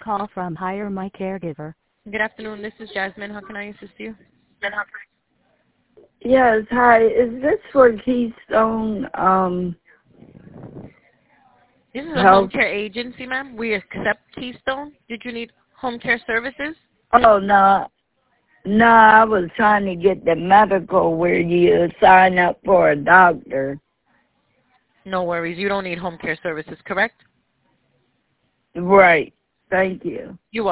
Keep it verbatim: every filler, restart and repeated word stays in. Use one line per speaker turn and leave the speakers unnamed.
call from Hire My Caregiver.
Good afternoon. This is Jasmine. How can I assist you?
Yes, hi. Is this for Keystone um
This is a
Health?
home care agency, ma'am. We accept Keystone. Did you need home care services?
Oh no. No, I was trying to get the medical where you sign up for a doctor.
No worries. You don't need home care services, correct?
Right. Thank you.
You